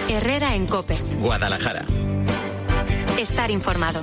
Herrera en COPE. Guadalajara. Estar informado.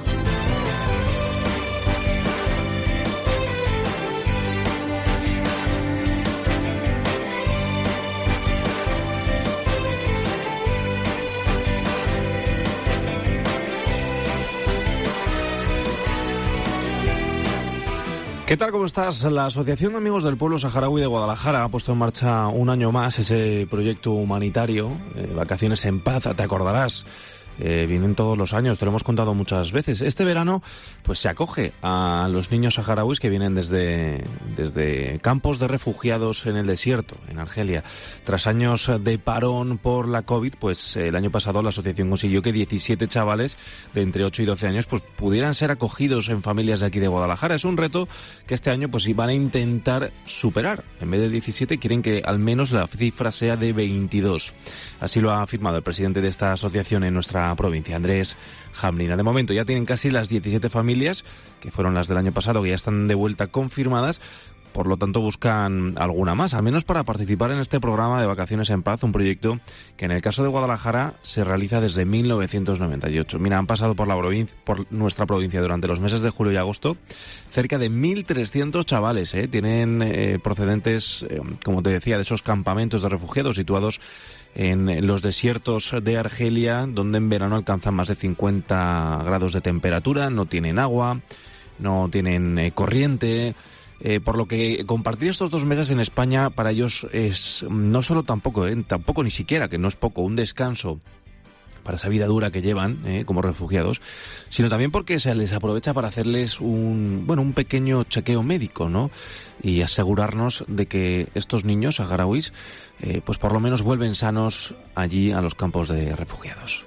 ¿Qué tal? ¿Cómo estás? La Asociación de Amigos del Pueblo Saharaui de Guadalajara ha puesto en marcha un año más ese proyecto humanitario, Vacaciones en Paz, te acordarás. Vienen todos los años, te lo hemos contado muchas veces. Este verano pues se acoge a los niños saharauis que vienen desde campos de refugiados en el desierto, en Argelia. Tras años de parón por la COVID, pues el año pasado la asociación consiguió que 17 chavales de entre 8 y 12 años pues pudieran ser acogidos en familias de aquí de Guadalajara. Es un reto que este año pues van a intentar superar. En vez de 17 quieren que al menos la cifra sea de 22. Así lo ha afirmado el presidente de esta asociación en nuestra provincia, Andrés Jamlina. De momento ya tienen casi las 17 familias, que fueron las del año pasado, que ya están de vuelta confirmadas. Por lo tanto, buscan alguna más, al menos para participar en este programa de Vacaciones en Paz, un proyecto que en el caso de Guadalajara se realiza desde 1998. Mira, han pasado por nuestra provincia durante los meses de julio y agosto cerca de 1.300 chavales, tienen procedentes, como te decía, de esos campamentos de refugiados situados en los desiertos de Argelia, donde en verano alcanzan más de 50 grados de temperatura, no tienen agua, no tienen corriente. Por lo que compartir estos 2 meses en España para ellos es no solo tampoco ni siquiera, que no es poco, un descanso para esa vida dura que llevan como refugiados, sino también porque se les aprovecha para hacerles un pequeño chequeo médico, ¿no? Y asegurarnos de que estos niños saharauis pues por lo menos vuelven sanos allí a los campos de refugiados.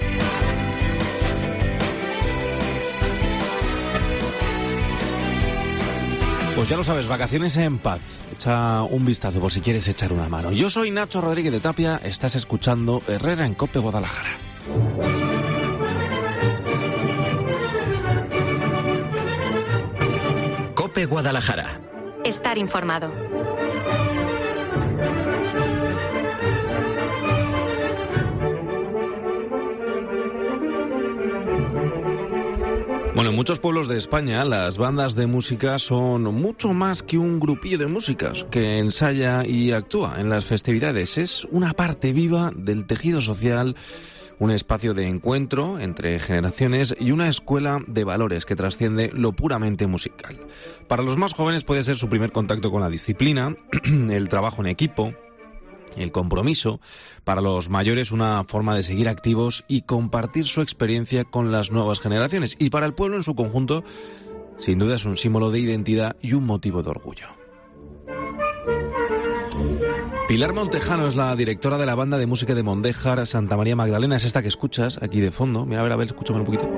Pues ya lo sabes, Vacaciones en Paz. Echa un vistazo por si quieres echar una mano. Yo soy Nacho Rodríguez de Tapia, estás escuchando Herrera en COPE Guadalajara. COPE Guadalajara. Estar informado. Bueno, en muchos pueblos de España las bandas de música son mucho más que un grupillo de músicos que ensaya y actúa en las festividades. Es una parte viva del tejido social, un espacio de encuentro entre generaciones y una escuela de valores que trasciende lo puramente musical. Para los más jóvenes puede ser su primer contacto con la disciplina, el trabajo en equipo, el compromiso. Para los mayores, una forma de seguir activos y compartir su experiencia con las nuevas generaciones. Y para el pueblo en su conjunto, sin duda es un símbolo de identidad y un motivo de orgullo. Pilar Montejano es la directora de la banda de música de Mondéjar, Santa María Magdalena. Es esta que escuchas aquí de fondo. Mira, a ver, escúchame un poquito.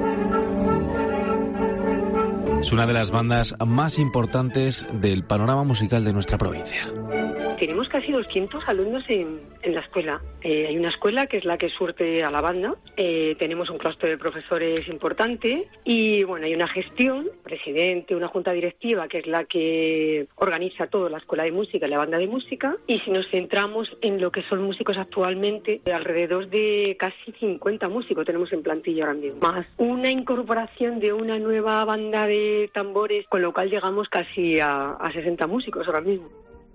Es una de las bandas más importantes del panorama musical de nuestra provincia. Tenemos casi 200 alumnos en la escuela. Hay una escuela que es la que surte a la banda. Tenemos un claustro de profesores importante y bueno, hay una gestión, presidente, una junta directiva que es la que organiza todo, la escuela de música y la banda de música. Y si nos centramos en lo que son músicos actualmente, alrededor de casi 50 músicos tenemos en plantilla ahora mismo. Más una incorporación de una nueva banda de tambores, con lo cual llegamos casi a 60 músicos ahora mismo.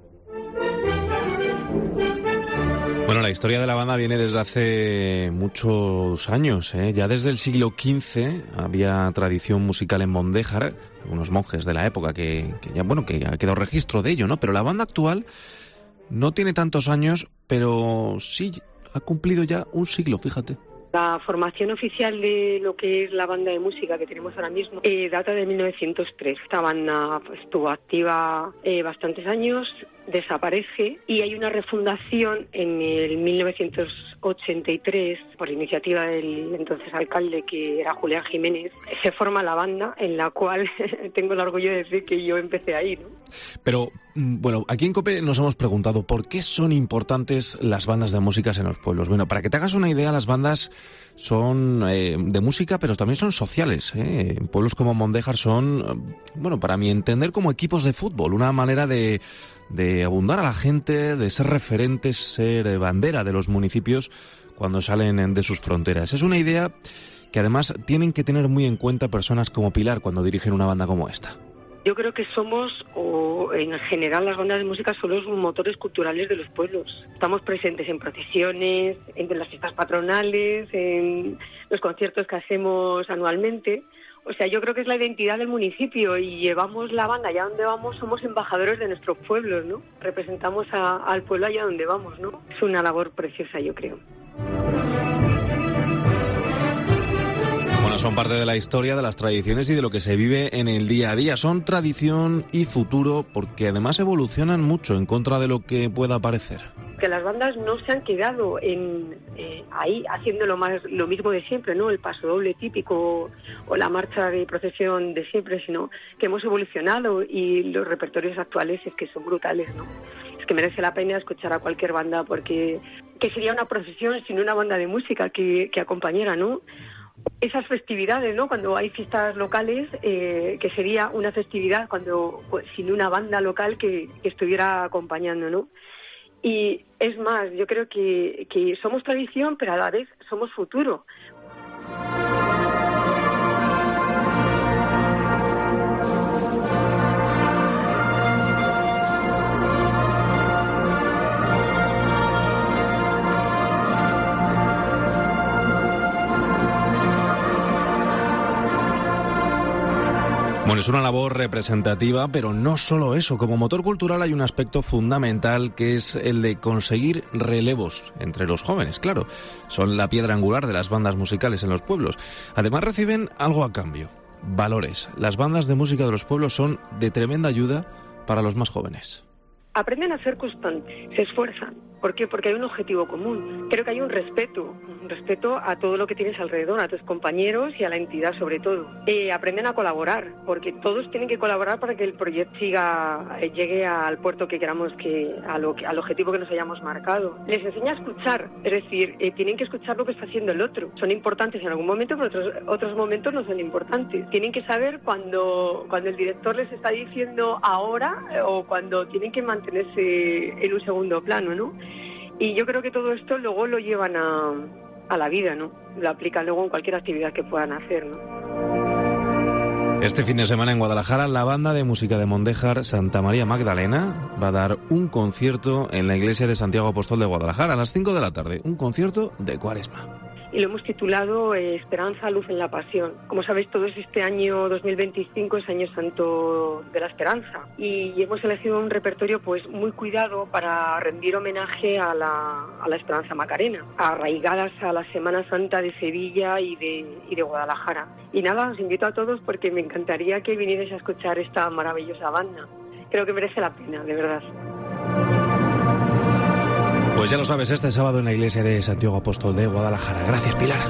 Bueno, la historia de la banda viene desde hace muchos años, Ya desde el siglo XV había tradición musical en Mondéjar, unos monjes de la época que ha quedado registro de ello, ¿no? Pero la banda actual no tiene tantos años, pero sí ha cumplido ya un siglo, fíjate. La formación oficial de lo que es la banda de música que tenemos ahora mismo data de 1903. Esta banda estuvo activa bastantes años, desaparece y hay una refundación en el 1983 por iniciativa del entonces alcalde, que era Julián Jiménez. Se forma la banda en la cual tengo el orgullo de decir que yo empecé ahí, ¿no? Pero bueno, aquí en COPE nos hemos preguntado ¿por qué son importantes las bandas de música en los pueblos? Bueno, para que te hagas una idea, las bandas son de música, pero también son sociales, En pueblos como Mondéjar son, para mi entender, como equipos de fútbol, una manera de abundar a la gente, de ser referentes, ser bandera de los municipios cuando salen de sus fronteras. Es una idea que además tienen que tener muy en cuenta personas como Pilar cuando dirigen una banda como esta. Yo creo que somos, o en general las bandas de música, son los motores culturales de los pueblos. Estamos presentes en procesiones, en las fiestas patronales, en los conciertos que hacemos anualmente. O sea, yo creo que es la identidad del municipio y llevamos la banda allá donde vamos, somos embajadores de nuestros pueblos, ¿no? Representamos al pueblo allá donde vamos, ¿no? Es una labor preciosa, yo creo. Bueno, son parte de la historia, de las tradiciones y de lo que se vive en el día a día. Son tradición y futuro porque además evolucionan mucho en contra de lo que pueda parecer. Que las bandas no se han quedado ahí haciendo lo mismo de siempre, ¿no? El pasodoble típico o la marcha de procesión de siempre, sino que hemos evolucionado y los repertorios actuales es que son brutales, ¿no? Es que merece la pena escuchar a cualquier banda porque que sería una procesión sin una banda de música que acompañara, ¿no? Esas festividades, ¿no? Cuando hay fiestas locales, que sería una festividad sin una banda local que estuviera acompañando, ¿no? Y es más, yo creo que somos tradición, pero a la vez somos futuro. Bueno, es una labor representativa, pero no solo eso. Como motor cultural hay un aspecto fundamental que es el de conseguir relevos entre los jóvenes, claro. Son la piedra angular de las bandas musicales en los pueblos. Además reciben algo a cambio, valores. Las bandas de música de los pueblos son de tremenda ayuda para los más jóvenes. Aprenden a ser constantes, se esfuerzan. ¿Por qué? Porque hay un objetivo común. Creo que hay un respeto a todo lo que tienes alrededor, a tus compañeros y a la entidad sobre todo. Aprenden a colaborar, porque todos tienen que colaborar para que el proyecto llegue al puerto que queramos, al objetivo que nos hayamos marcado. Les enseña a escuchar, es decir, tienen que escuchar lo que está haciendo el otro. Son importantes en algún momento, pero otros momentos no son importantes. Tienen que saber cuando el director les está diciendo ahora o cuando tienen que mantenerse en un segundo plano, ¿no? Y yo creo que todo esto luego lo llevan a la vida, ¿no? Lo aplican luego en cualquier actividad que puedan hacer, ¿no? Este fin de semana en Guadalajara, la banda de música de Mondéjar Santa María Magdalena va a dar un concierto en la iglesia de Santiago Apóstol de Guadalajara a las 5 de la tarde. Un concierto de Cuaresma. Y lo hemos titulado Esperanza, Luz en la Pasión. Como sabéis todos, este año 2025 es Año Santo de la Esperanza y hemos elegido un repertorio pues muy cuidado para rendir homenaje a la Esperanza Macarena, arraigadas a la Semana Santa de Sevilla y de Guadalajara. Y nada, os invito a todos porque me encantaría que vinierais a escuchar esta maravillosa banda. Creo que merece la pena, de verdad. Pues ya lo sabes, este sábado en la iglesia de Santiago Apóstol de Guadalajara. Gracias, Pilar.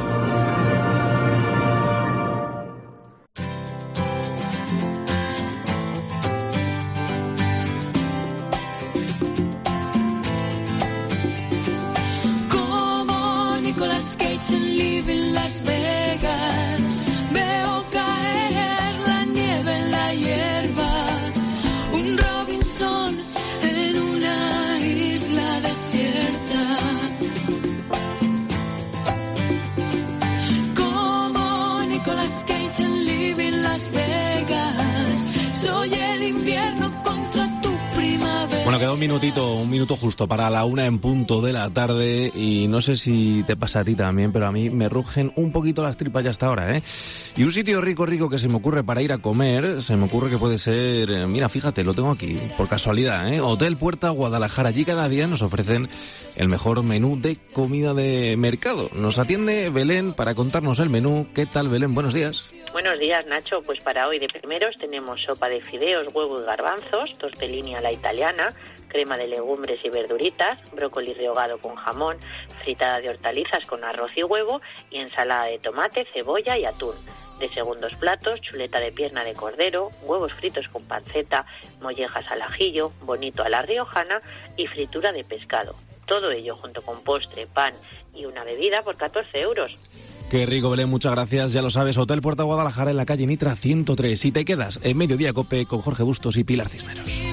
Como Nicolas Cage en Live en Las Vegas, veo caer la nieve en la hierba, un Robinson en una isla desierta. Como Nicolas Cage en Live en Las Vegas, soy el invierno contra tu primavera. Bueno, queda un minuto justo para la 1 en punto de la tarde y no sé si te pasa a ti también, pero a mí me rugen un poquito las tripas ya hasta ahora, ¿eh? Y un sitio rico que se me ocurre para ir a comer, se me ocurre que puede ser, mira, fíjate, lo tengo aquí, por casualidad, ¿eh? Hotel Puerta Guadalajara. Allí cada día nos ofrecen el mejor menú de comida de mercado. Nos atiende Belén para contarnos el menú. ¿Qué tal, Belén? Buenos días. Buenos días, Nacho. Pues para hoy de primeros tenemos sopa de fideos, huevo y garbanzos, tortellini a la italiana, crema de legumbres y verduritas, brócoli rehogado con jamón, fritada de hortalizas con arroz y huevo y ensalada de tomate, cebolla y atún. De segundos platos, chuleta de pierna de cordero, huevos fritos con panceta, mollejas al ajillo, bonito a la riojana y fritura de pescado. Todo ello junto con postre, pan y una bebida por 14 euros. Qué rico, Belén, muchas gracias. Ya lo sabes, Hotel Puerta Guadalajara en la calle Nitra 103. Si te quedas en Mediodía Cope con Jorge Bustos y Pilar Cisneros.